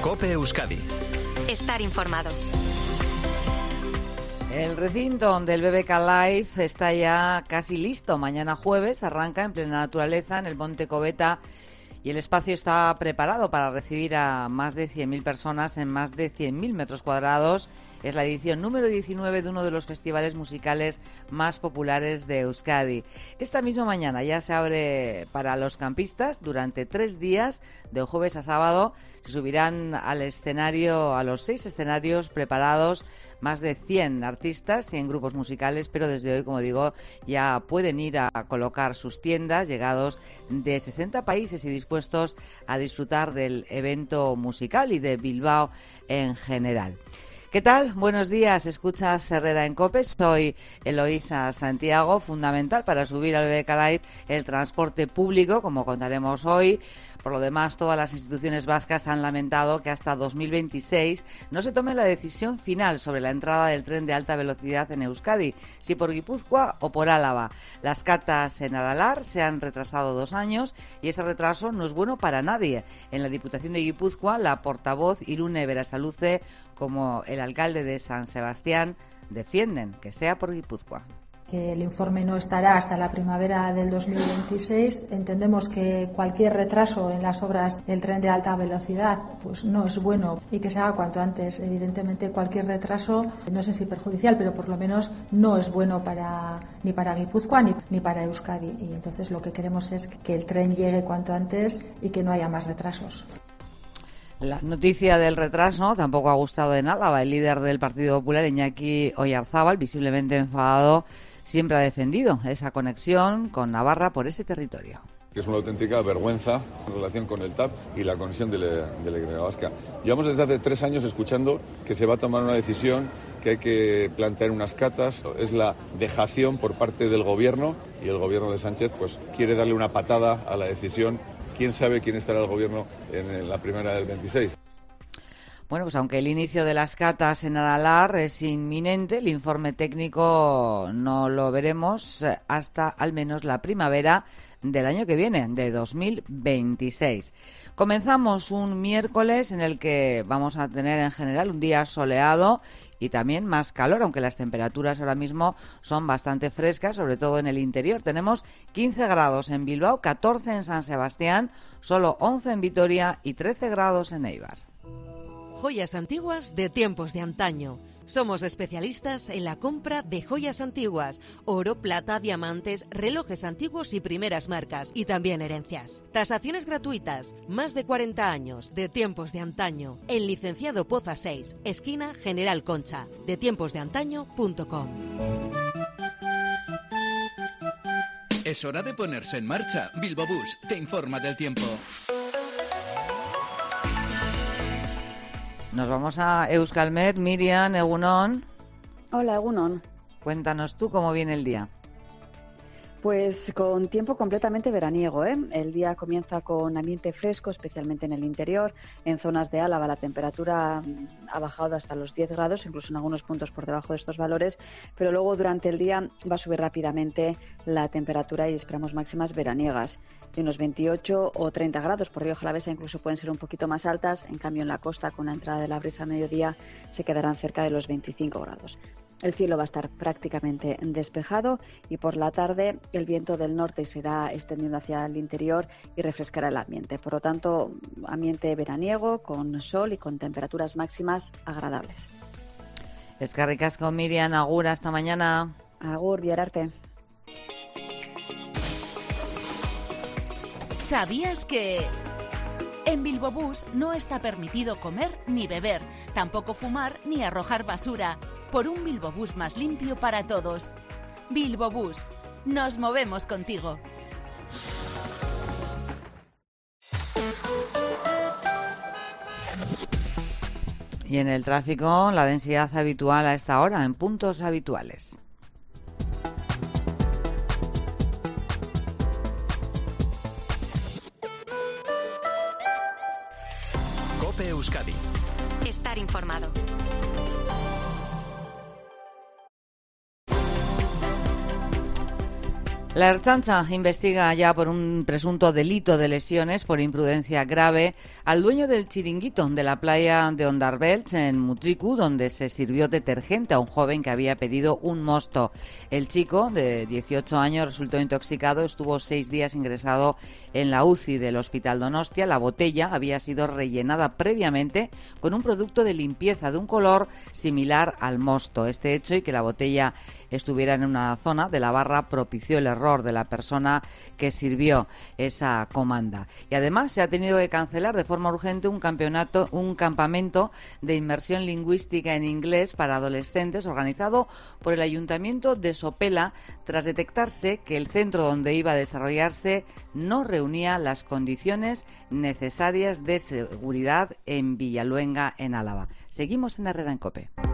COPE Euskadi. Estar informado. El recinto del BBK Live está ya casi listo. Mañana jueves arranca en plena naturaleza en el Monte Coveta y el espacio está preparado para recibir a más de 100.000 personas en más de 100.000 metros cuadrados. Es la edición número 19 de uno de los festivales musicales más populares de Euskadi. Esta misma mañana ya se abre para los campistas. Durante 3 días, de jueves a sábado, se subirán al escenario, a los 6 escenarios preparados, más de 100 artistas, 100 grupos musicales, pero desde hoy, como digo, ya pueden ir a colocar sus tiendas, llegados de 60 países y dispuestos a disfrutar del evento musical y de Bilbao en general. ¿Qué tal? Buenos días, escuchas Herrera en COPE, soy Eloísa Santiago. Fundamental para subir al BBK Live el transporte público, como contaremos hoy. Por lo demás, todas las instituciones vascas han lamentado que hasta 2026 no se tome la decisión final sobre la entrada del tren de alta velocidad en Euskadi, si por Guipúzcoa o por Álava. Las catas en Aralar se han retrasado 2 años y ese retraso no es bueno para nadie. En la Diputación de Guipúzcoa, la portavoz Irune Berasaluze, como el alcalde de San Sebastián, defienden que sea por Guipúzcoa. Que el informe no estará hasta la primavera del 2026. Entendemos que cualquier retraso en las obras del tren de alta velocidad pues no es bueno y que se haga cuanto antes. Evidentemente cualquier retraso, no sé si perjudicial, pero por lo menos no es bueno ni para Guipúzcoa ni para Euskadi. Y entonces lo que queremos es que el tren llegue cuanto antes y que no haya más retrasos. La noticia del retraso tampoco ha gustado en Álava. El líder del Partido Popular, Iñaki Oyarzábal, visiblemente enfadado, siempre ha defendido esa conexión con Navarra por ese territorio. Es una auténtica vergüenza en relación con el TAP y la conexión de la Comunidad Vasca. Llevamos desde hace 3 años escuchando que se va a tomar una decisión, que hay que plantear unas catas. Es la dejación por parte del Gobierno y el Gobierno de Sánchez pues quiere darle una patada a la decisión. ¿Quién sabe quién estará el Gobierno en la primera del 26? Bueno, pues aunque el inicio de las catas en Aralar es inminente, el informe técnico no lo veremos hasta al menos la primavera del año que viene, de 2026. Comenzamos un miércoles en el que vamos a tener en general un día soleado y también más calor, aunque las temperaturas ahora mismo son bastante frescas, sobre todo en el interior. Tenemos 15 grados en Bilbao, 14 en San Sebastián, solo 11 en Vitoria y 13 grados en Eibar. Joyas antiguas de tiempos de antaño. Somos especialistas en la compra de joyas antiguas, oro, plata, diamantes, relojes antiguos y primeras marcas, y también herencias. Tasaciones gratuitas, más de 40 años, de tiempos de antaño. En Licenciado Poza 6, esquina General Concha, detiemposdeantaño.com. Es hora de ponerse en marcha. Bilbo Bus te informa del tiempo. Nos vamos a Euskalmet. Miriam, Egunon. Hola, Egunon. Cuéntanos tú cómo viene el día. Pues con tiempo completamente veraniego, ¿eh? El día comienza con ambiente fresco, especialmente en el interior. En zonas de Álava la temperatura ha bajado hasta los 10 grados, incluso en algunos puntos por debajo de estos valores, pero luego durante el día va a subir rápidamente la temperatura y esperamos máximas veraniegas de unos 28 o 30 grados. Por Río Jalavesa incluso pueden ser un poquito más altas, en cambio en la costa con la entrada de la brisa a mediodía se quedarán cerca de los 25 grados. El cielo va a estar prácticamente despejado y por la tarde el viento del norte se irá extendiendo hacia el interior y refrescará el ambiente. Por lo tanto, ambiente veraniego con sol y con temperaturas máximas agradables. Eskerrik asko, Miriam. Agur, hasta mañana. Agur, Bierarte. ¿Sabías que...? En Bilbo Bus no está permitido comer ni beber, tampoco fumar ni arrojar basura. Por un Bilbo Bus más limpio para todos. Bilbo Bus. Nos movemos contigo. Y en el tráfico, la densidad habitual a esta hora, en puntos habituales. COPE Euskadi. Estar informado. La Ertzaintza investiga ya por un presunto delito de lesiones por imprudencia grave al dueño del chiringuito de la playa de Ondarbelch en Mutriku, donde se sirvió detergente a un joven que había pedido un mosto. El chico, de 18 años, resultó intoxicado, estuvo 6 días ingresado en la UCI del Hospital Donostia. La botella había sido rellenada previamente con un producto de limpieza de un color similar al mosto. Este hecho y que la botella estuviera en una zona de la barra propició el error de la persona que sirvió esa comanda. Y además se ha tenido que cancelar de forma urgente un campamento de inmersión lingüística en inglés para adolescentes organizado por el Ayuntamiento de Sopela tras detectarse que el centro donde iba a desarrollarse no reunía las condiciones necesarias de seguridad en Villaluenga, en Álava. Seguimos en Herrera en COPE.